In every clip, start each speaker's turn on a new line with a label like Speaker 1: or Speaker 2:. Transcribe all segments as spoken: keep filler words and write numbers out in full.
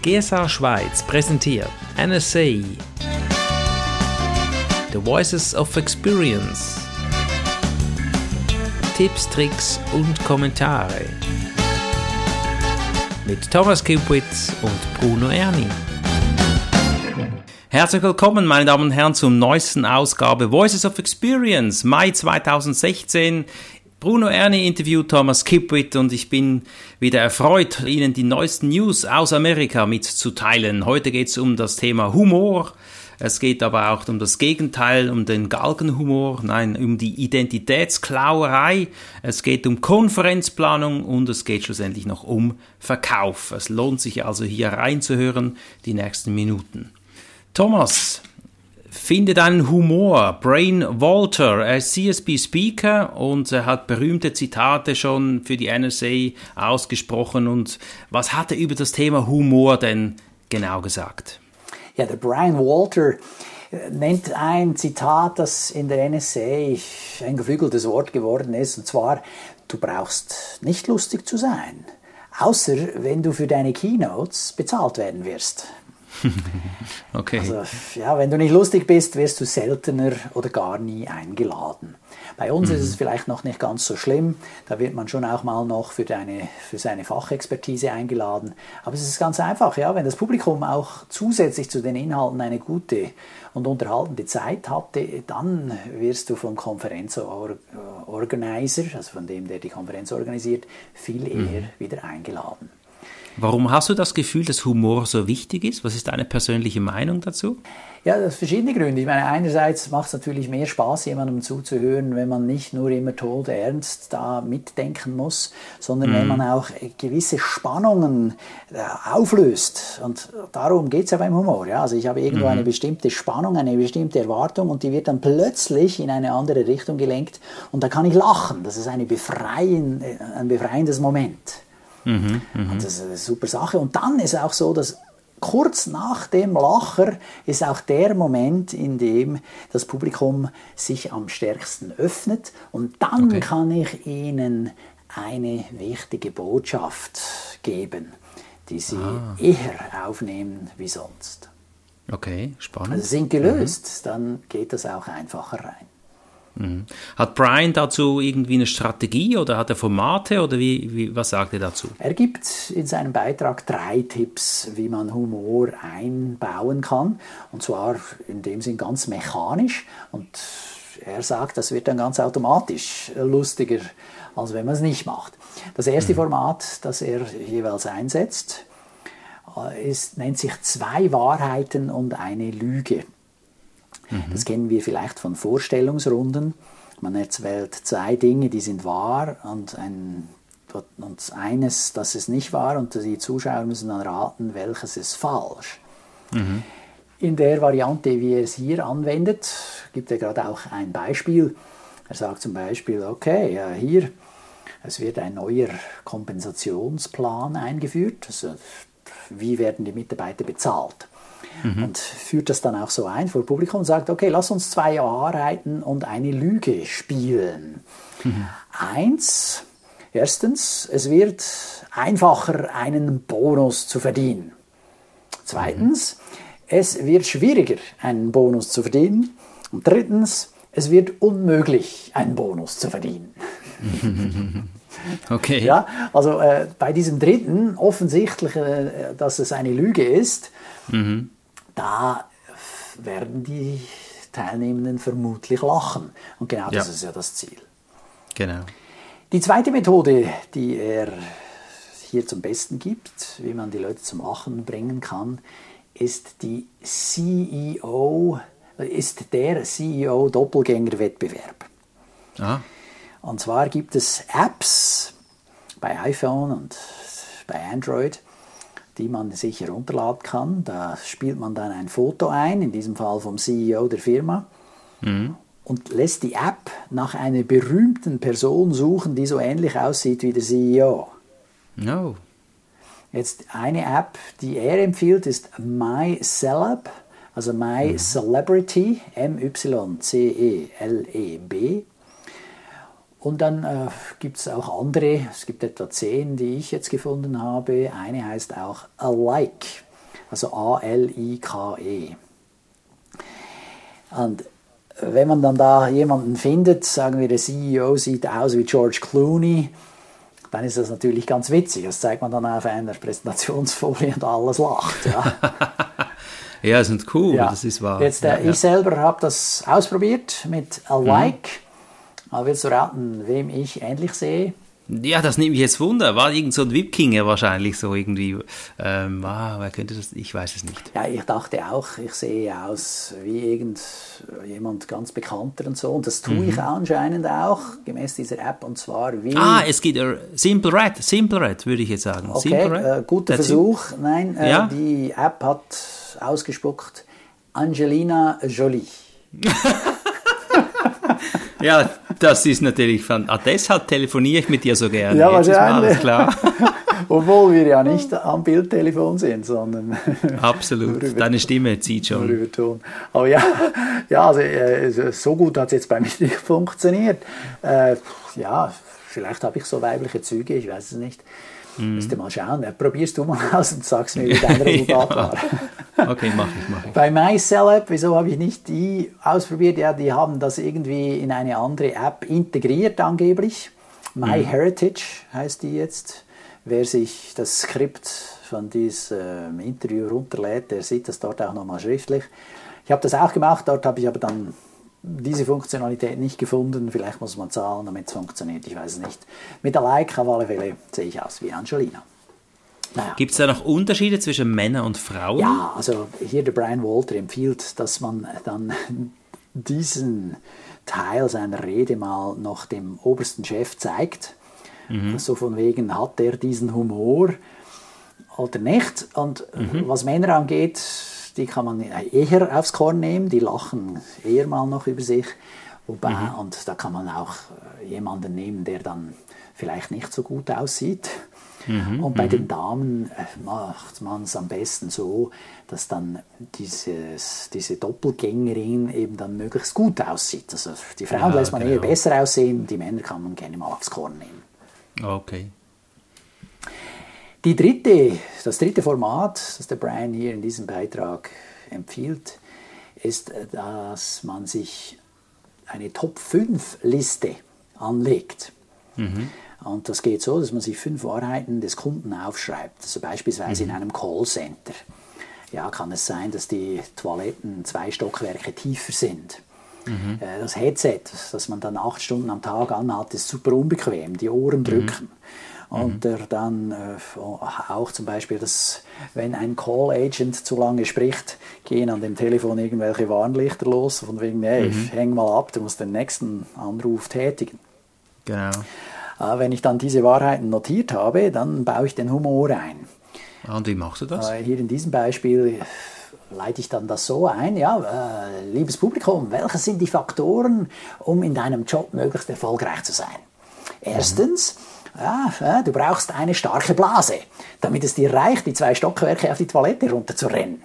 Speaker 1: G S A Schweiz präsentiert N S A The Voices of Experience. Tipps, Tricks und Kommentare mit Thomas Kipwitz und Bruno Erni. Herzlich willkommen, meine Damen und Herren, zur neuesten Ausgabe Voices of Experience, Mai zweitausendsechzehn. Bruno Erni interviewt Thomas Kipwitz und ich bin wieder erfreut, Ihnen die neuesten News aus Amerika mitzuteilen. Heute geht es um das Thema Humor. Es geht aber auch um das Gegenteil, um den Galgenhumor, nein, um die Identitätsklauerei. Es geht um Konferenzplanung und es geht schlussendlich noch um Verkauf. Es lohnt sich also hier reinzuhören, die nächsten Minuten. Thomas, finde deinen Humor. Brain Walter, er ist C S B-Speaker und er hat berühmte Zitate schon für die N S A ausgesprochen. Und was hat er über das Thema Humor denn genau gesagt?
Speaker 2: Ja, der Brian Walter nennt ein Zitat, das in der N S A ein geflügeltes Wort geworden ist, und zwar: Du brauchst nicht lustig zu sein, außer wenn du für deine Keynotes bezahlt werden wirst.
Speaker 1: Okay.
Speaker 2: Also, ja, wenn du nicht lustig bist, wirst du seltener oder gar nie eingeladen. Bei uns mhm. ist es vielleicht noch nicht ganz so schlimm, da wird man schon auch mal noch für, deine, für seine Fachexpertise eingeladen. Aber es ist ganz einfach, ja, wenn das Publikum auch zusätzlich zu den Inhalten eine gute und unterhaltende Zeit hatte, dann wirst du vom Konferenzorganizer, also von dem, der die Konferenz organisiert, viel eher mhm. wieder eingeladen.
Speaker 1: Warum hast du das Gefühl, dass Humor so wichtig ist? Was ist deine persönliche Meinung dazu?
Speaker 2: Ja, das sind verschiedene Gründe. Ich meine, einerseits macht es natürlich mehr Spaß, jemandem zuzuhören, wenn man nicht nur immer todernst da mitdenken muss, sondern mm. wenn man auch gewisse Spannungen auflöst. Und darum geht es ja beim Humor. Ja? Also ich habe irgendwo mm. eine bestimmte Spannung, eine bestimmte Erwartung und die wird dann plötzlich in eine andere Richtung gelenkt und da kann ich lachen. Das ist eine befreien, ein befreiendes Moment. Mhm, mh. Und das ist eine super Sache. Und dann ist es auch so, dass kurz nach dem Lacher ist auch der Moment, in dem das Publikum sich am stärksten öffnet. Und dann okay. kann ich ihnen eine wichtige Botschaft geben, die sie ah. eher aufnehmen wie sonst.
Speaker 1: Okay, spannend.
Speaker 2: Also sind gelöst, mhm. dann geht das auch einfacher rein.
Speaker 1: Mhm. Hat Brian dazu irgendwie eine Strategie oder hat er Formate oder wie, wie, was sagt er dazu?
Speaker 2: Er gibt in seinem Beitrag drei Tipps, wie man Humor einbauen kann, und zwar in dem Sinn ganz mechanisch, und er sagt, das wird dann ganz automatisch lustiger, als wenn man es nicht macht. Das erste mhm. Format, das er jeweils einsetzt, ist, nennt sich Zwei Wahrheiten und eine Lüge. Das kennen wir vielleicht von Vorstellungsrunden. Man erzählt zwei Dinge, die sind wahr, und, ein, und eines, das es nicht wahr, und die Zuschauer müssen dann raten, welches ist falsch. Mhm. In der Variante, wie er es hier anwendet, gibt er gerade auch ein Beispiel. Er sagt zum Beispiel, okay, ja, hier, es wird ein neuer Kompensationsplan eingeführt. Also, wie werden die Mitarbeiter bezahlt? Mhm. Und führt das dann auch so ein vor Publikum und sagt, okay, lass uns zwei Wahrheiten und eine Lüge spielen. Mhm. Eins, erstens, es wird einfacher, einen Bonus zu verdienen. Zweitens, mhm. es wird schwieriger, einen Bonus zu verdienen. Und drittens, es wird unmöglich, einen Bonus zu verdienen.
Speaker 1: Okay.
Speaker 2: Ja, also äh, bei diesem dritten, offensichtlich, äh, dass es eine Lüge ist, mhm. da werden die Teilnehmenden vermutlich lachen. Und genau das ja. ist ja das Ziel.
Speaker 1: Genau.
Speaker 2: Die zweite Methode, die er hier zum Besten gibt, wie man die Leute zum Lachen bringen kann, ist die C E O, ist der C E O-Doppelgänger-Wettbewerb. Ah. Und zwar gibt es Apps bei iPhone und bei Android, die man sich herunterladen kann. Da spielt man dann ein Foto ein, in diesem Fall vom C E O der Firma, mhm. und lässt die App nach einer berühmten Person suchen, die so ähnlich aussieht wie der C E O.
Speaker 1: No.
Speaker 2: Jetzt eine App, die er empfiehlt, ist MyCeleb, also My mhm. Celebrity, M Y C E L E B. Und dann äh, gibt es auch andere, es gibt etwa zehn, die ich jetzt gefunden habe. Eine heißt auch Alike, also A L I K E. Und wenn man dann da jemanden findet, sagen wir, der C E O sieht aus wie George Clooney, dann ist das natürlich ganz witzig. Das zeigt man dann auf einer Präsentationsfolie und alles lacht. Ja,
Speaker 1: ja, das sind cool,
Speaker 2: ja.
Speaker 1: Das ist wahr.
Speaker 2: Jetzt, äh,
Speaker 1: ja,
Speaker 2: ich
Speaker 1: ja.
Speaker 2: selber habe das ausprobiert mit Alike. Mhm. Aber willst du raten, wem ich ähnlich sehe?
Speaker 1: Ja, das nimmt mich jetzt Wunder. War irgend so ein Wikinger wahrscheinlich so irgendwie. Ähm, ah, wer könnte das? Ich weiß es nicht.
Speaker 2: Ja, ich dachte auch, ich sehe aus wie irgendjemand ganz Bekannter und so. Und das tue mhm. ich anscheinend auch, gemäß dieser App. Und zwar wie...
Speaker 1: Ah, es geht uh, Simple Red. Simple Red, würde ich jetzt sagen.
Speaker 2: Okay,
Speaker 1: Simple Red.
Speaker 2: Äh, guter
Speaker 1: That's
Speaker 2: Versuch. It. Nein, äh,
Speaker 1: ja?
Speaker 2: die App hat ausgespuckt Angelina Jolie.
Speaker 1: Ja, das ist natürlich von. Ah, deshalb telefoniere ich mit dir so gerne.
Speaker 2: Ja, wahrscheinlich.
Speaker 1: Klar.
Speaker 2: Obwohl wir ja nicht am Bildtelefon sind, sondern.
Speaker 1: Absolut. Über, Deine Stimme zieht schon.
Speaker 2: Nur über Ton. Aber ja, ja also, äh, so gut hat es jetzt bei mir nicht funktioniert. Äh, ja, vielleicht habe ich so weibliche Züge, ich weiß es nicht. Mm. Müsste mal schauen. Ja, probierst du mal aus und sagst mir, wie dein Resultat ja. war.
Speaker 1: Okay, mach ich, mach ich.
Speaker 2: Bei MyCellApp, wieso habe ich nicht die ausprobiert? Ja, die haben das irgendwie in eine andere App integriert angeblich. MyHeritage mm. heißt die jetzt. Wer sich das Skript von diesem äh, Interview runterlädt, der sieht das dort auch nochmal schriftlich. Ich habe das auch gemacht, dort habe ich aber dann diese Funktionalität nicht gefunden. Vielleicht muss man zahlen, damit es funktioniert, ich weiß es nicht. Mit der Like auf alle Fälle sehe ich aus wie Angelina. Naja.
Speaker 1: Gibt es da noch Unterschiede zwischen Männern und Frauen?
Speaker 2: Ja, also hier der Brian Walter empfiehlt, dass man dann diesen Teil seiner Rede mal noch dem obersten Chef zeigt. Mhm. So von wegen, hat er diesen Humor oder nicht? Und mhm. was Männer angeht, die kann man eher aufs Korn nehmen, die lachen eher mal noch über sich. Wobei, mhm. und da kann man auch jemanden nehmen, der dann vielleicht nicht so gut aussieht. Mhm. Und bei mhm. den Damen macht man es am besten so, dass dann dieses, diese Doppelgängerin eben dann möglichst gut aussieht. Also die Frauen ja, lässt man genau. eher besser aussehen, die Männer kann man gerne mal aufs Korn nehmen.
Speaker 1: Okay.
Speaker 2: Die dritte, das dritte Format, das der Brian hier in diesem Beitrag empfiehlt, ist, dass man sich eine Top fünf Liste anlegt. Mhm. Und das geht so, dass man sich fünf Wahrheiten des Kunden aufschreibt. Also beispielsweise mhm. in einem Callcenter. Ja, kann es sein, dass die Toiletten zwei Stockwerke tiefer sind. Mhm. Das Headset, das man dann acht Stunden am Tag anhat, ist super unbequem, die Ohren drücken. Mhm. Und mhm. dann äh, auch zum Beispiel, dass wenn ein Call-Agent zu lange spricht, gehen an dem Telefon irgendwelche Warnlichter los, von wegen, hey, mhm. häng mal ab, du musst den nächsten Anruf tätigen.
Speaker 1: Genau.
Speaker 2: Äh, wenn ich dann diese Wahrheiten notiert habe, dann baue ich den Humor ein.
Speaker 1: Und wie machst du das?
Speaker 2: Äh, hier in diesem Beispiel leite ich dann das so ein, ja, äh, liebes Publikum, welche sind die Faktoren, um in deinem Job möglichst erfolgreich zu sein? Erstens, mhm. ja, äh, du brauchst eine starke Blase, damit es dir reicht, die zwei Stockwerke auf die Toilette runterzurennen.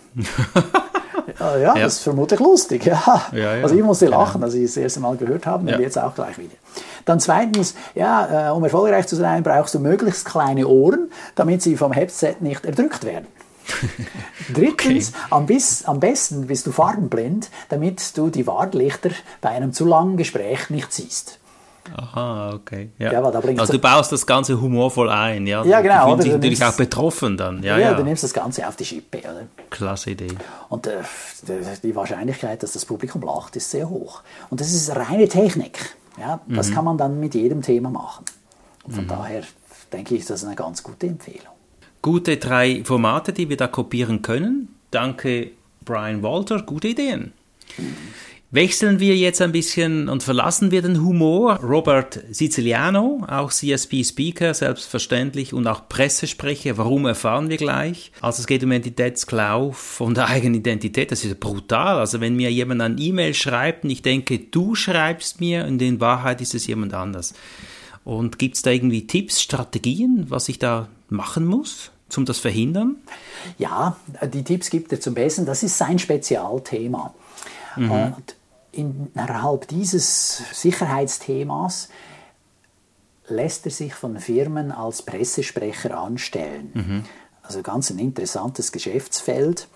Speaker 2: ja, ja, das ist vermutlich lustig. Ja. Ja, ja. Also ich musste lachen, genau. als ich es das erste Mal gehört habe, und ja. jetzt auch gleich wieder. Dann zweitens, ja, äh, um erfolgreich zu sein, brauchst du möglichst kleine Ohren, damit sie vom Headset nicht erdrückt werden. Drittens, okay. am, bis, am besten bist du farbenblind, damit du die Warnlichter bei einem zu langen Gespräch nicht siehst.
Speaker 1: Aha, okay. Ja.
Speaker 2: Ja, da
Speaker 1: also du baust das Ganze humorvoll ein, ja?
Speaker 2: Ja, genau.
Speaker 1: Die fühlen
Speaker 2: sich
Speaker 1: natürlich
Speaker 2: nimmst,
Speaker 1: auch betroffen dann. Ja,
Speaker 2: ja,
Speaker 1: ja,
Speaker 2: du nimmst das Ganze auf die Schippe. Oder?
Speaker 1: Klasse Idee.
Speaker 2: Und äh, die Wahrscheinlichkeit, dass das Publikum lacht, ist sehr hoch. Und das ist reine Technik. Ja? Das mhm. kann man dann mit jedem Thema machen. Und von mhm. daher denke ich, das ist eine ganz gute Empfehlung.
Speaker 1: Gute drei Formate, die wir da kopieren können. Danke, Brian Walter. Gute Ideen. Mhm. Wechseln wir jetzt ein bisschen und verlassen wir den Humor. Robert Siciliano, auch C S P-Speaker, selbstverständlich, und auch Pressesprecher. Warum, erfahren wir gleich. Also es geht um Identitätsklau von der eigenen Identität. Das ist brutal. Also wenn mir jemand eine E-Mail schreibt und ich denke, du schreibst mir, und in Wahrheit ist es jemand anders. Und gibt es da irgendwie Tipps, Strategien, was ich da machen muss, um das verhindern? Ja,
Speaker 2: die Tipps gibt er zum Besten. Das ist sein Spezialthema. Mhm. Und innerhalb dieses Sicherheitsthemas lässt er sich von Firmen als Pressesprecher anstellen. Mhm. also ganz ein interessantes Geschäftsfeld,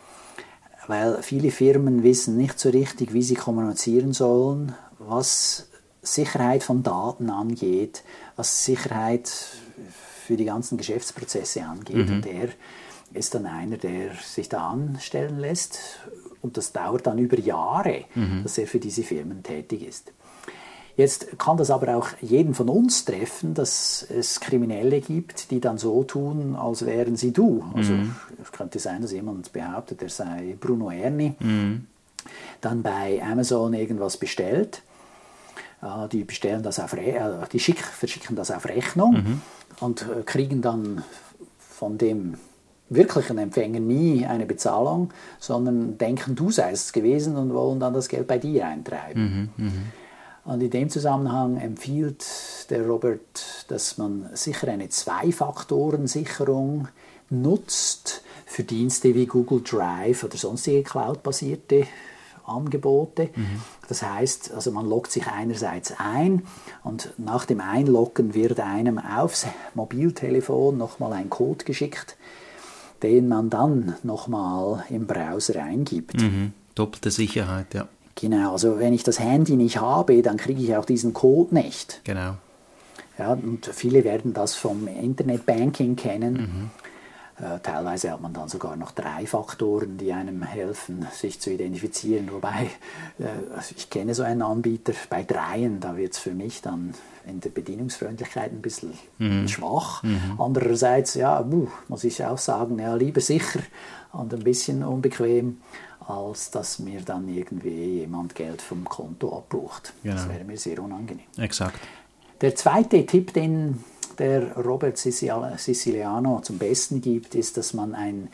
Speaker 2: weil viele Firmen wissen nicht so richtig, wie sie kommunizieren sollen, was Sicherheit von Daten angeht, was Sicherheit für die ganzen Geschäftsprozesse angeht. Mhm. Und er ist dann einer, der sich da anstellen lässt. Und das dauert dann über Jahre, mhm. dass er für diese Firmen tätig ist. Jetzt kann das aber auch jeden von uns treffen, dass es Kriminelle gibt, die dann so tun, als wären sie du. Also mhm. es könnte sein, dass jemand behauptet, er sei Bruno Erni, mhm. dann bei Amazon irgendwas bestellt. Die bestellen das auf Re- die schick, verschicken das auf Rechnung mhm. und kriegen dann von dem wirklichen Empfänger nie eine Bezahlung, sondern denken, du seist es gewesen und wollen dann das Geld bei dir eintreiben. Mhm. Mhm. Und in dem Zusammenhang empfiehlt der Robert, dass man sicher eine Zwei-Faktoren-Sicherung nutzt für Dienste wie Google Drive oder sonstige Cloud-basierte Angebote. Mhm. Das heißt, also man loggt sich einerseits ein und nach dem Einloggen wird einem aufs Mobiltelefon nochmal ein Code geschickt, den man dann nochmal im Browser eingibt.
Speaker 1: Mhm. Doppelte Sicherheit, ja.
Speaker 2: Genau, also wenn ich das Handy nicht habe, dann kriege ich auch diesen Code nicht.
Speaker 1: Genau.
Speaker 2: Ja, und viele werden das vom Internetbanking kennen. Mhm. Äh, teilweise hat man dann sogar noch drei Faktoren, die einem helfen, sich zu identifizieren. Wobei, äh, ich kenne so einen Anbieter, bei dreien, da wird es für mich dann in der Bedienungsfreundlichkeit ein bisschen mhm. schwach. Mhm. Andererseits, ja, uh, muss ich auch sagen, ja, lieber sicher und ein bisschen unbequem, als dass mir dann irgendwie jemand Geld vom Konto abbucht. Genau. Das wäre mir sehr unangenehm.
Speaker 1: Exakt.
Speaker 2: Der zweite Tipp, den der Robert Siciliano zum Besten gibt, ist, dass man ein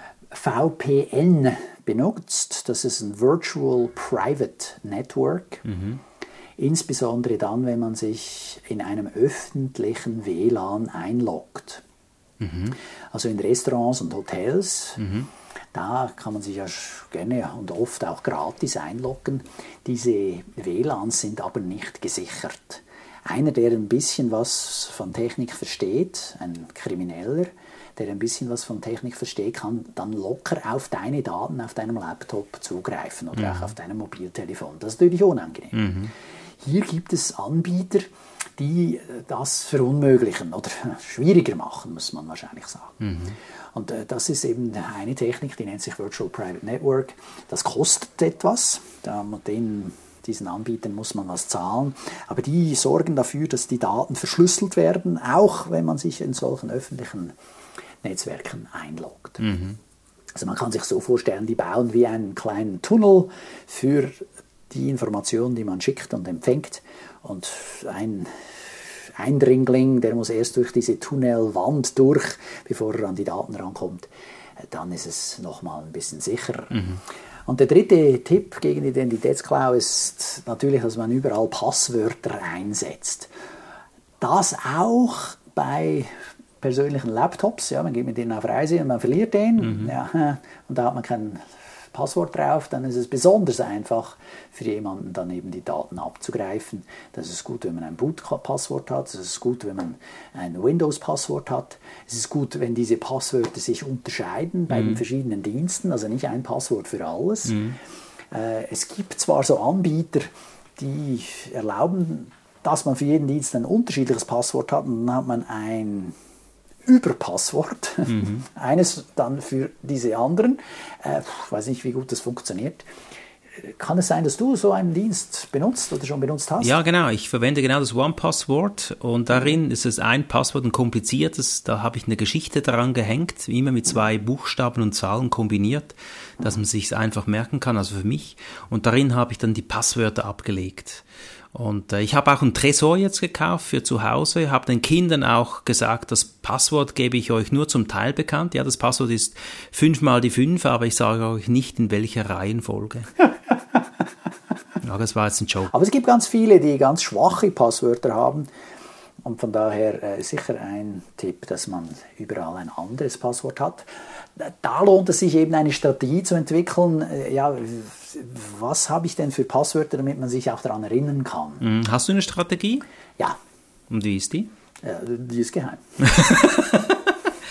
Speaker 2: V P N benutzt. Das ist ein Virtual Private Network. Mhm. Insbesondere dann, wenn man sich in einem öffentlichen W L A N einloggt. Mhm. Also in Restaurants und Hotels. Mhm. Da kann man sich ja gerne und oft auch gratis einloggen. Diese W L A Ns sind aber nicht gesichert. Einer, der ein bisschen was von Technik versteht, ein Krimineller, der ein bisschen was von Technik versteht, kann dann locker auf deine Daten auf deinem Laptop zugreifen oder mhm. auch auf deinem Mobiltelefon. Das ist natürlich unangenehm. Mhm. Hier gibt es Anbieter, die das verunmöglichen oder schwieriger machen, muss man wahrscheinlich sagen. Mhm. Und äh, das ist eben eine Technik, die nennt sich Virtual Private Network. Das kostet etwas. Da mit denen, diesen Anbietern muss man was zahlen. Aber die sorgen dafür, dass die Daten verschlüsselt werden, auch wenn man sich in solchen öffentlichen Netzwerken einloggt. Mhm. Also man kann sich so vorstellen, die bauen wie einen kleinen Tunnel für die Informationen, die man schickt und empfängt. Und ein Eindringling, der muss erst durch diese Tunnelwand durch, bevor er an die Daten rankommt. Dann ist es nochmal ein bisschen sicherer. Mhm. Und der dritte Tipp gegen Identitätsklau ist natürlich, dass man überall Passwörter einsetzt. Das auch bei persönlichen Laptops. Ja, man geht mit denen auf Reise und man verliert den. Mhm. Ja, und da hat man kein Passwort drauf, dann ist es besonders einfach für jemanden dann eben die Daten abzugreifen. Das ist gut, wenn man ein Boot-Passwort hat, das ist gut, wenn man ein Windows-Passwort hat. Es ist gut, wenn diese Passwörter sich unterscheiden bei mhm. den verschiedenen Diensten, also nicht ein Passwort für alles. Mhm. Äh, es gibt zwar so Anbieter, die erlauben, dass man für jeden Dienst ein unterschiedliches Passwort hat und dann hat man ein Überpasswort, mhm. eines dann für diese anderen. Äh, ich weiß nicht, wie gut das funktioniert. Kann es sein, dass du so einen Dienst benutzt oder schon benutzt hast?
Speaker 1: Ja, genau. Ich verwende genau das One-Password und darin ist es ein Passwort, ein kompliziertes. Da habe ich eine Geschichte dran gehängt, immer mit zwei Buchstaben und Zahlen kombiniert, dass man sich es einfach merken kann, also für mich. Und darin habe ich dann die Passwörter abgelegt. Und äh, ich habe auch einen Tresor jetzt gekauft für zu Hause, habe den Kindern auch gesagt, das Passwort gebe ich euch nur zum Teil bekannt. Ja, das Passwort ist fünf mal die fünf, aber ich sage euch nicht, in welcher Reihenfolge. Ja, das war jetzt ein Joke.
Speaker 2: Aber es gibt ganz viele, die ganz schwache Passwörter haben. Und von daher äh, sicher ein Tipp, dass man überall ein anderes Passwort hat. Da lohnt es sich eben eine Strategie zu entwickeln. Ja, was habe ich denn für Passwörter, damit man sich auch daran erinnern kann?
Speaker 1: Hast du eine Strategie?
Speaker 2: Ja.
Speaker 1: Und wie ist die?
Speaker 2: Ja, die ist geheim.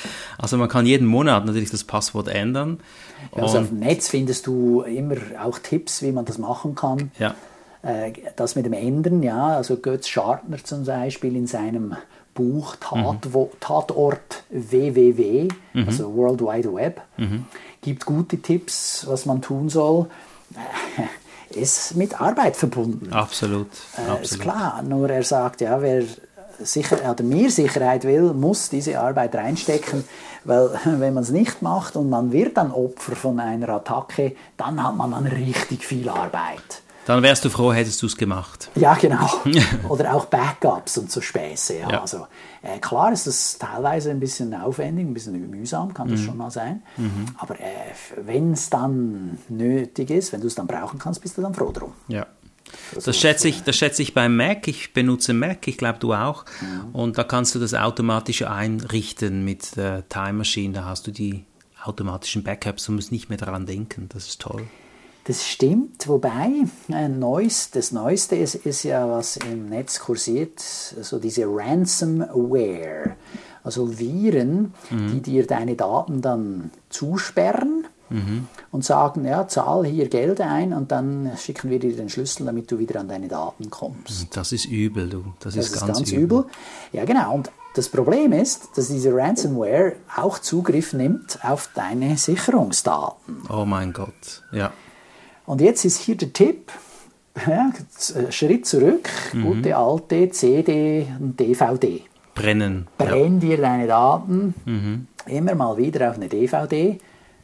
Speaker 1: Also man kann jeden Monat natürlich das Passwort ändern.
Speaker 2: Also auf dem Netz findest du immer auch Tipps, wie man das machen kann.
Speaker 1: Ja.
Speaker 2: Äh, das mit dem Ändern, ja, also Götz Schartner zum Beispiel in seinem Buch Tat, mhm. Tatort W W W, mhm. also World Wide Web, mhm. gibt gute Tipps, was man tun soll. Äh, ist mit Arbeit verbunden.
Speaker 1: Absolut.
Speaker 2: Äh,
Speaker 1: Absolut.
Speaker 2: Ist klar, nur er sagt, ja, wer sicher, oder mehr Sicherheit will, muss diese Arbeit reinstecken, weil wenn man es nicht macht und man wird dann Opfer von einer Attacke, dann hat man dann richtig viel Arbeit.
Speaker 1: Dann wärst du froh, hättest du es gemacht.
Speaker 2: Ja, genau. Oder auch Backups und so Späße. Ja.
Speaker 1: Ja.
Speaker 2: Also, äh, klar ist das teilweise ein bisschen aufwendig, ein bisschen mühsam, kann das mhm. schon mal sein. Mhm. Aber äh, wenn es dann nötig ist, wenn du es dann brauchen kannst, bist du dann froh drum.
Speaker 1: Ja. Das, das, schätze ich, das schätze ich beim Mac. Ich benutze Mac, ich glaube du auch. Mhm. Und da kannst du das automatisch einrichten mit der Time Machine. Da hast du die automatischen Backups und musst nicht mehr daran denken. Das ist toll.
Speaker 2: Das stimmt, wobei ein neues, das Neueste ist, ist ja, was im Netz kursiert, so diese Ransomware, also Viren, mhm. die dir deine Daten dann zusperren mhm. und sagen, ja, zahl hier Geld ein und dann schicken wir dir den Schlüssel, damit du wieder an deine Daten kommst.
Speaker 1: Das ist übel, du. Das, das ist, ist ganz, ganz übel. übel.
Speaker 2: Ja, genau. Und das Problem ist, dass diese Ransomware auch Zugriff nimmt auf deine Sicherungsdaten.
Speaker 1: Oh mein Gott, ja.
Speaker 2: Und jetzt ist hier der Tipp, ja, Schritt zurück, mhm. gute alte C D und D V D.
Speaker 1: Brennen.
Speaker 2: Brenn ja. dir deine Daten mhm. immer mal wieder auf eine D V D.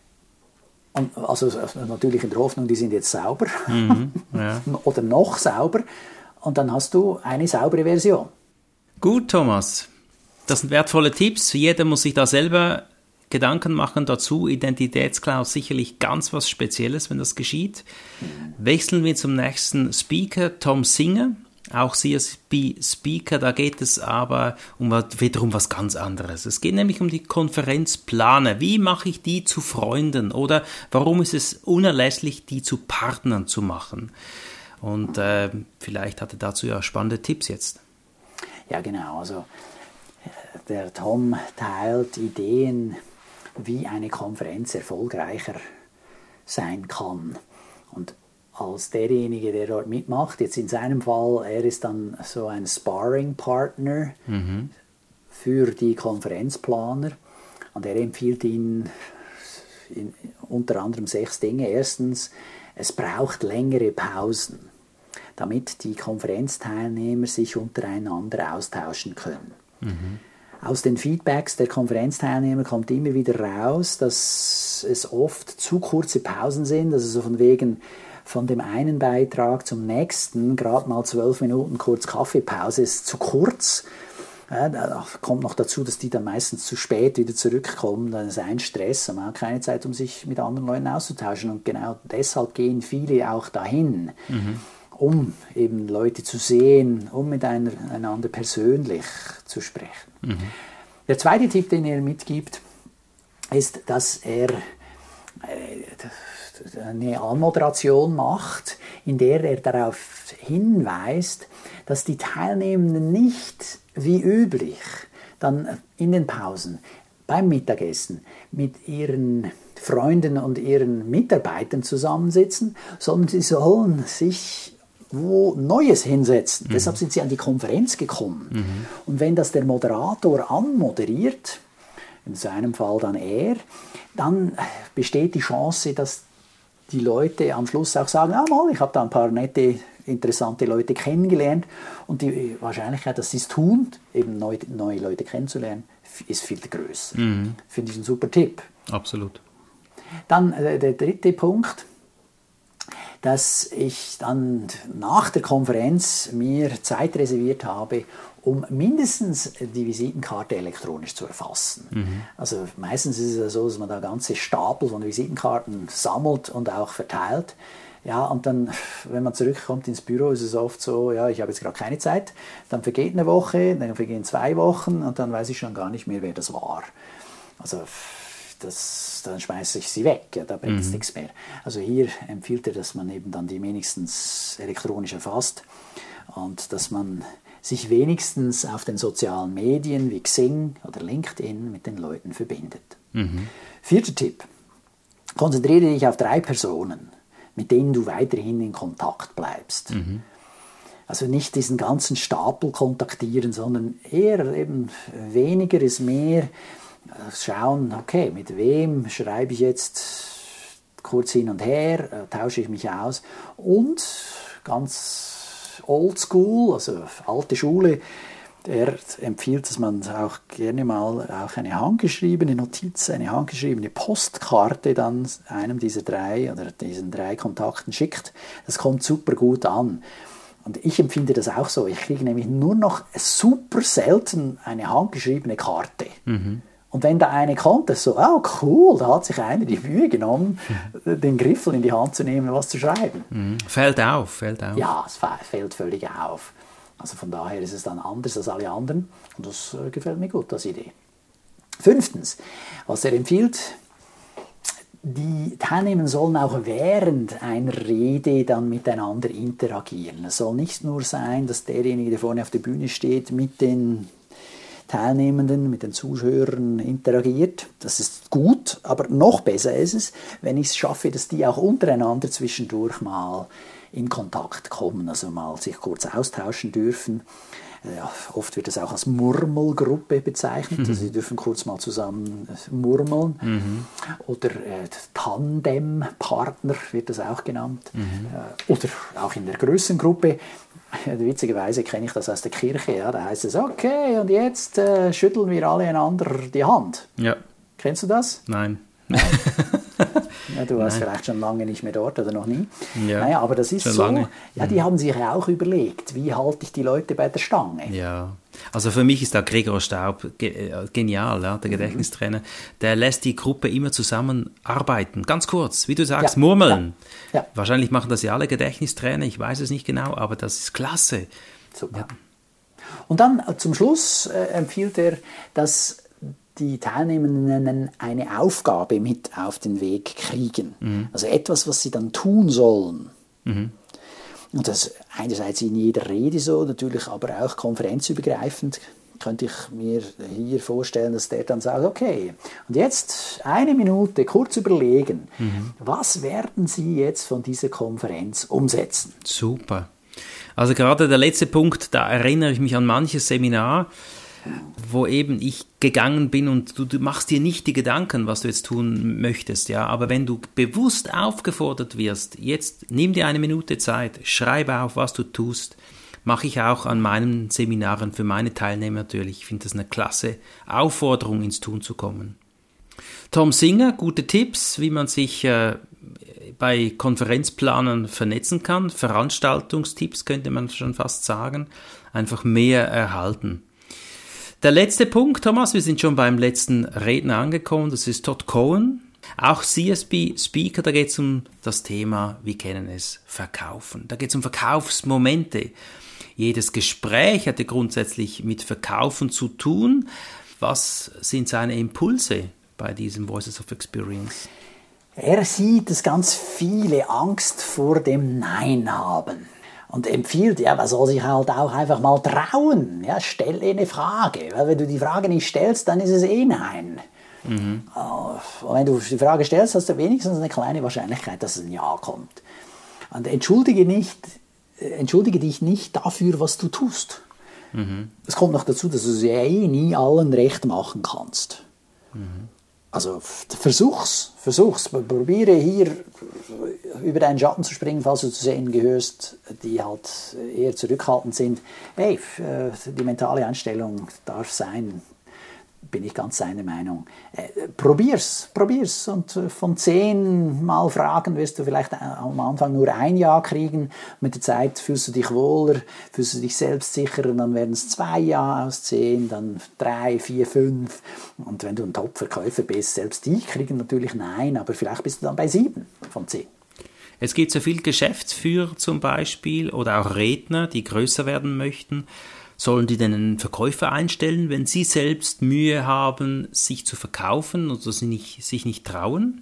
Speaker 2: Und also natürlich in der Hoffnung, die sind jetzt sauber
Speaker 1: mhm. ja.
Speaker 2: oder noch sauber. Und dann hast du eine saubere Version.
Speaker 1: Gut, Thomas. Das sind wertvolle Tipps. Jeder muss sich da selber Gedanken machen dazu. Identitätsklau ist sicherlich ganz was Spezielles, wenn das geschieht. Mhm. Wechseln wir zum nächsten Speaker, Tom Singer. Auch C S P-Speaker, da geht es aber um wiederum was ganz anderes. Es geht nämlich um die Konferenzplaner. Wie mache ich die zu Freunden? Oder warum ist es unerlässlich, die zu Partnern zu machen? Und äh, vielleicht hat er dazu ja spannende Tipps jetzt.
Speaker 2: Ja, genau. Also der Tom teilt Ideen, wie eine Konferenz erfolgreicher sein kann. Und als derjenige, der dort mitmacht, jetzt in seinem Fall, er ist dann so ein Sparring-Partner mhm. für die Konferenzplaner. Und er empfiehlt ihnen in, unter anderem sechs Dinge. Erstens, es braucht längere Pausen, damit die Konferenzteilnehmer sich untereinander austauschen können. Mhm. Aus den Feedbacks der Konferenzteilnehmer kommt immer wieder raus, dass es oft zu kurze Pausen sind, also so von wegen von dem einen Beitrag zum nächsten, gerade mal zwölf Minuten kurz Kaffeepause ist zu kurz. Ja, da kommt noch dazu, dass die dann meistens zu spät wieder zurückkommen, dann ist ein Stress und man hat keine Zeit, um sich mit anderen Leuten auszutauschen und genau deshalb gehen viele auch dahin. Mhm. um eben Leute zu sehen, um miteinander persönlich zu sprechen. Mhm. Der zweite Tipp, den er mitgibt, ist, dass er eine Anmoderation macht, in der er darauf hinweist, dass die Teilnehmenden nicht wie üblich dann in den Pausen beim Mittagessen mit ihren Freunden und ihren Mitarbeitern zusammensitzen, sondern sie sollen sich wo Neues hinsetzen. Mhm. Deshalb sind sie an die Konferenz gekommen. Mhm. Und wenn das der Moderator anmoderiert, in seinem Fall dann er, dann besteht die Chance, dass die Leute am Schluss auch sagen, ah, mal, ich habe da ein paar nette, interessante Leute kennengelernt. Und die Wahrscheinlichkeit, dass sie es tun, eben neue, neue Leute kennenzulernen, ist viel größer. Mhm. Finde ich einen super Tipp.
Speaker 1: Absolut.
Speaker 2: Dann äh, der dritte Punkt, dass ich dann nach der Konferenz mir Zeit reserviert habe, um mindestens die Visitenkarte elektronisch zu erfassen. Mhm. Also meistens ist es ja so, dass man da ganze Stapel von Visitenkarten sammelt und auch verteilt. Ja, und dann, wenn man zurückkommt ins Büro, ist es oft so, ja, ich habe jetzt gerade keine Zeit. Dann vergeht eine Woche, dann vergehen zwei Wochen und dann weiß ich schon gar nicht mehr, wer das war. Also das, dann schmeiße ich sie weg, ja, da bringt es mhm. nichts mehr. Also hier empfiehlt er, dass man eben dann die wenigstens elektronisch erfasst und dass man sich wenigstens auf den sozialen Medien wie Xing oder LinkedIn mit den Leuten verbindet. Mhm. Vierter Tipp. Konzentriere dich auf drei Personen, mit denen du weiterhin in Kontakt bleibst. Mhm. Also nicht diesen ganzen Stapel kontaktieren, sondern eher eben weniger ist mehr. Schauen, okay, mit wem schreibe ich jetzt kurz hin und her, tausche ich mich aus. Und ganz oldschool, also alte Schule, er empfiehlt, dass man auch gerne mal auch eine handgeschriebene Notiz, eine handgeschriebene Postkarte dann einem dieser drei oder diesen drei Kontakten schickt. Das kommt super gut an. Und ich empfinde das auch so. Ich kriege nämlich nur noch super selten eine handgeschriebene Karte. Mhm. Und wenn da eine kommt, ist so, oh cool, da hat sich einer die Mühe genommen, mhm. den Griffel in die Hand zu nehmen, was zu schreiben.
Speaker 1: Mhm. Fällt auf, fällt auf.
Speaker 2: Ja, es fällt völlig auf. Also von daher ist es dann anders als alle anderen und das äh, gefällt mir gut, das Idee. Fünftens, was er empfiehlt, die Teilnehmer sollen auch während einer Rede dann miteinander interagieren. Es soll nicht nur sein, dass derjenige, der vorne auf der Bühne steht, mit den Teilnehmenden, mit den Zuhörern interagiert. Das ist gut, aber noch besser ist es, wenn ich es schaffe, dass die auch untereinander zwischendurch mal in Kontakt kommen, also mal sich kurz austauschen dürfen. Ja, oft wird das auch als Murmelgruppe bezeichnet, mhm. also sie dürfen kurz mal zusammen murmeln. Mhm. Oder äh, Tandempartner wird das auch genannt. Mhm. Äh, oder auch in der Größengruppe. Witzigerweise kenne ich das aus der Kirche. Ja, da heißt es, okay, und jetzt äh, schütteln wir alle einander die Hand.
Speaker 1: Ja.
Speaker 2: Kennst du das?
Speaker 1: Nein.
Speaker 2: Nein. Ja, du warst vielleicht schon lange nicht mehr dort oder noch nie.
Speaker 1: Ja,
Speaker 2: naja, aber das ist so.
Speaker 1: Lange.
Speaker 2: Ja, die haben sich ja auch überlegt, wie halte ich die Leute bei der Stange.
Speaker 1: Ja, also für mich ist da Gregor Staub genial, ja, der Gedächtnistrainer. Der lässt die Gruppe immer zusammenarbeiten. Ganz kurz, wie du sagst, ja, murmeln. Ja, ja. Wahrscheinlich machen das ja alle Gedächtnistrainer, ich weiß es nicht genau, aber das ist klasse.
Speaker 2: Super. Ja. Und dann zum Schluss äh, empfiehlt er, dass die Teilnehmenden eine Aufgabe mit auf den Weg kriegen. Mhm. Also etwas, was sie dann tun sollen. Mhm. Und das einerseits in jeder Rede so, natürlich aber auch konferenzübergreifend, könnte ich mir hier vorstellen, dass der dann sagt, okay, und jetzt eine Minute kurz überlegen, mhm. was werden Sie jetzt von dieser Konferenz umsetzen?
Speaker 1: Super. Also gerade der letzte Punkt, da erinnere ich mich an manches Seminar, wo eben ich gegangen bin und du, du machst dir nicht die Gedanken, was du jetzt tun möchtest, ja, aber wenn du bewusst aufgefordert wirst, jetzt nimm dir eine Minute Zeit, schreibe auf, was du tust, mache ich auch an meinen Seminaren für meine Teilnehmer natürlich. Ich finde das eine klasse Aufforderung, ins Tun zu kommen. Tom Singer, gute Tipps, wie man sich äh, bei Konferenzplanern vernetzen kann, Veranstaltungstipps könnte man schon fast sagen, einfach mehr erhalten. Der letzte Punkt, Thomas, wir sind schon beim letzten Redner angekommen, das ist Todd Cohen, auch C S B-Speaker, da geht es um das Thema, wir kennen es, Verkaufen. Da geht es um Verkaufsmomente. Jedes Gespräch hat ja grundsätzlich mit Verkaufen zu tun. Was sind seine Impulse bei diesem Voices of Experience?
Speaker 2: Er sieht, dass ganz viele Angst vor dem Nein haben. Und empfiehlt, ja, man soll sich halt auch einfach mal trauen. Ja, stell eine Frage. Weil wenn du die Frage nicht stellst, dann ist es eh Nein. Mhm. Und wenn du die Frage stellst, hast du wenigstens eine kleine Wahrscheinlichkeit, dass es ein Ja kommt. Und entschuldige, nicht, entschuldige dich nicht dafür, was du tust. Mhm. Es kommt noch dazu, dass du es ja eh nie allen recht machen kannst. Mhm. Also versuch's, versuch's. Probiere hier über deinen Schatten zu springen, falls du zu denen gehörst, die halt eher zurückhaltend sind. Hey, die mentale Einstellung darf sein, bin ich ganz seiner Meinung. Äh, probier's, probier's. Und von zehn Mal Fragen wirst du vielleicht am Anfang nur ein Ja kriegen. Mit der Zeit fühlst du dich wohler, fühlst du dich selbstsicherer, dann werden es zwei Ja aus zehn, dann drei, vier, fünf. Und wenn du ein Top-Verkäufer bist, selbst die kriegen natürlich Nein, aber vielleicht bist du dann bei sieben von zehn.
Speaker 1: Es gibt so viele Geschäftsführer zum Beispiel oder auch Redner, die größer werden möchten. Sollen die denn einen Verkäufer einstellen, wenn sie selbst Mühe haben, sich zu verkaufen oder sie nicht, sich nicht trauen?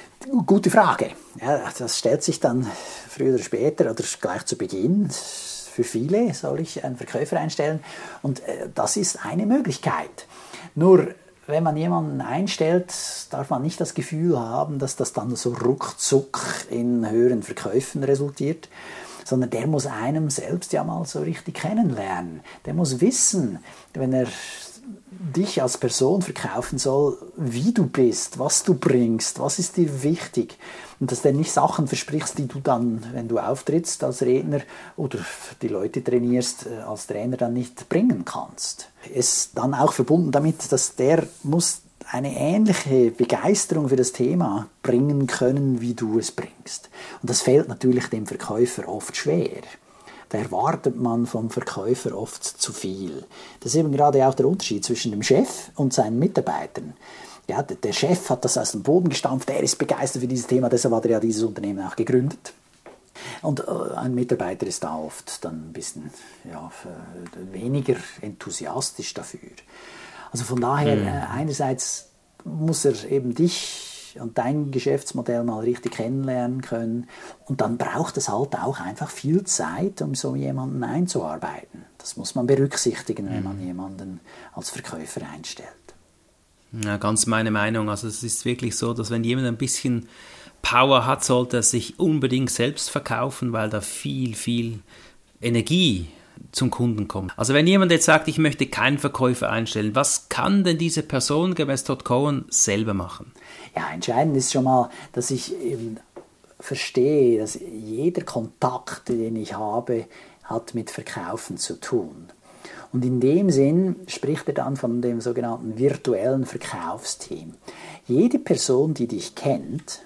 Speaker 2: Gute Frage. Ja, das stellt sich dann früher oder später oder gleich zu Beginn. für viele soll ich einen Verkäufer einstellen. Und äh, das ist eine Möglichkeit. Nur, wenn man jemanden einstellt, darf man nicht das Gefühl haben, dass das dann so ruckzuck in höheren Verkäufen resultiert, sondern der muss einem selbst ja mal so richtig kennenlernen. Der muss wissen, wenn er dich als Person verkaufen soll, wie du bist, was du bringst, was ist dir wichtig. Und dass du nicht Sachen versprichst, die du dann, wenn du auftrittst als Redner oder die Leute trainierst, als Trainer dann nicht bringen kannst. Es dann auch verbunden damit, dass der muss eine ähnliche Begeisterung für das Thema bringen können, wie du es bringst. Und das fällt natürlich dem Verkäufer oft schwer. Da erwartet man vom Verkäufer oft zu viel. Das ist eben gerade auch der Unterschied zwischen dem Chef und seinen Mitarbeitern. Ja, der Chef hat das aus dem Boden gestampft, er ist begeistert für dieses Thema, deshalb hat er ja dieses Unternehmen auch gegründet. Und äh, ein Mitarbeiter ist da oft dann ein bisschen ja, weniger enthusiastisch dafür. Also von daher, mhm. äh, einerseits muss er eben dich und dein Geschäftsmodell mal richtig kennenlernen können und dann braucht es halt auch einfach viel Zeit, um so jemanden einzuarbeiten. Das muss man berücksichtigen, wenn man jemanden als Verkäufer einstellt.
Speaker 1: Ja, ganz meine Meinung. Also es ist wirklich so, dass wenn jemand ein bisschen Power hat, sollte er sich unbedingt selbst verkaufen, weil da viel, viel Energie zum Kunden kommt. Also wenn jemand jetzt sagt, ich möchte keinen Verkäufer einstellen, was kann denn diese Person gemäß Todd Cohen selber machen?
Speaker 2: Ja, entscheidend ist schon mal, dass ich eben verstehe, dass jeder Kontakt, den ich habe, hat mit Verkaufen zu tun. Und in dem Sinn spricht er dann von dem sogenannten virtuellen Verkaufsteam. Jede Person, die dich kennt,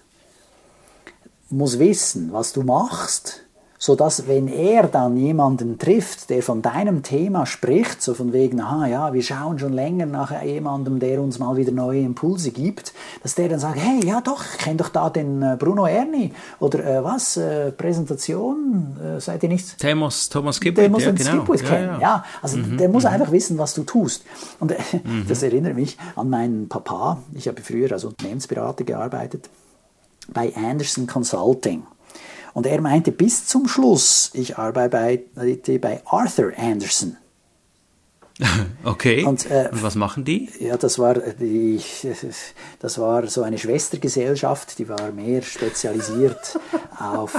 Speaker 2: muss wissen, was du machst, sodass, wenn er dann jemanden trifft, der von deinem Thema spricht, so von wegen, aha, ja, wir schauen schon länger nach jemandem, der uns mal wieder neue Impulse gibt, dass der dann sagt, hey, ja doch, ich kenne doch da den Bruno Erni, oder äh, was, äh, Präsentation, äh, seid ihr nicht?
Speaker 1: Thomas, Thomas Kipwith,
Speaker 2: der muss
Speaker 1: ja,
Speaker 2: den
Speaker 1: genau.
Speaker 2: Kipwith kennen, ja, ja. ja also mhm, der muss mhm. einfach wissen, was du tust. Und äh, mhm. das erinnert mich an meinen Papa, ich habe früher als Unternehmensberater gearbeitet, bei Anderson Consulting. Und er meinte bis zum Schluss, ich arbeite bei, bei Arthur Anderson.
Speaker 1: Okay,
Speaker 2: und, äh,
Speaker 1: und was machen die?
Speaker 2: Ja, das war, die, das war so eine Schwestergesellschaft, die war mehr spezialisiert auf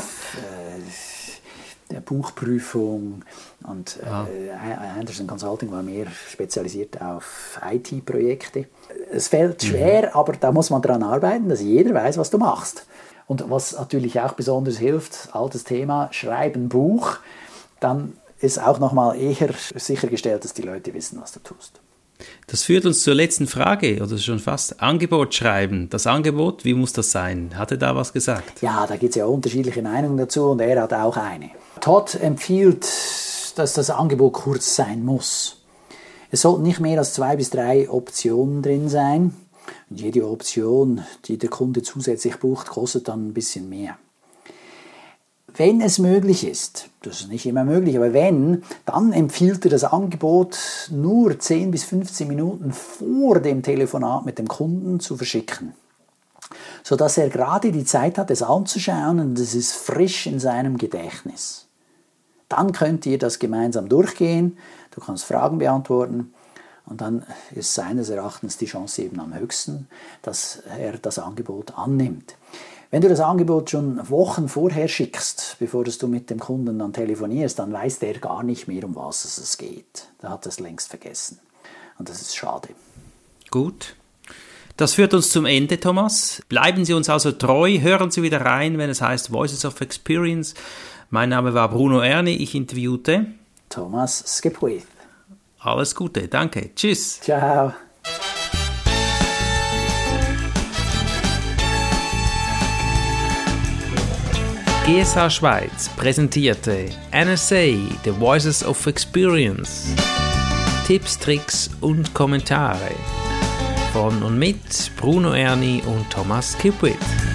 Speaker 2: äh, Buchprüfung und äh, Anderson Consulting war mehr spezialisiert auf I T-Projekte. Es fällt schwer, mhm. aber da muss man dran arbeiten, dass jeder weiß, was du machst. Und was natürlich auch besonders hilft, altes Thema, schreiben Buch, dann ist auch nochmal eher sichergestellt, dass die Leute wissen, was du tust.
Speaker 1: Das führt uns zur letzten Frage, oder schon fast. Angebot schreiben. Das Angebot, wie muss das sein? Hat er da was gesagt?
Speaker 2: Ja, da gibt es ja unterschiedliche Meinungen dazu und er hat auch eine. Todd empfiehlt, dass das Angebot kurz sein muss. Es sollten nicht mehr als zwei bis drei Optionen drin sein. Und jede Option, die der Kunde zusätzlich bucht, kostet dann ein bisschen mehr. Wenn es möglich ist, das ist nicht immer möglich, aber wenn, dann empfiehlt er das Angebot nur zehn bis fünfzehn Minuten vor dem Telefonat mit dem Kunden zu verschicken. Sodass er gerade die Zeit hat, es anzuschauen und es ist frisch in seinem Gedächtnis. Dann könnt ihr das gemeinsam durchgehen, du kannst Fragen beantworten. Und dann ist seines Erachtens die Chance eben am höchsten, dass er das Angebot annimmt. Wenn du das Angebot schon Wochen vorher schickst, bevor du mit dem Kunden dann telefonierst, dann weiß der gar nicht mehr, um was es geht. Der hat das längst vergessen. Und das ist schade.
Speaker 1: Gut. Das führt uns zum Ende, Thomas. Bleiben Sie uns also treu, hören Sie wieder rein, wenn es heißt Voices of Experience. Mein Name war Bruno Erni, ich interviewte
Speaker 2: Thomas Skipwith.
Speaker 1: Alles Gute, danke. Tschüss.
Speaker 2: Ciao.
Speaker 1: G S H Schweiz präsentierte N S A, The Voices of Experience. Tipps, Tricks und Kommentare von und mit Bruno Erni und Thomas Kipwith.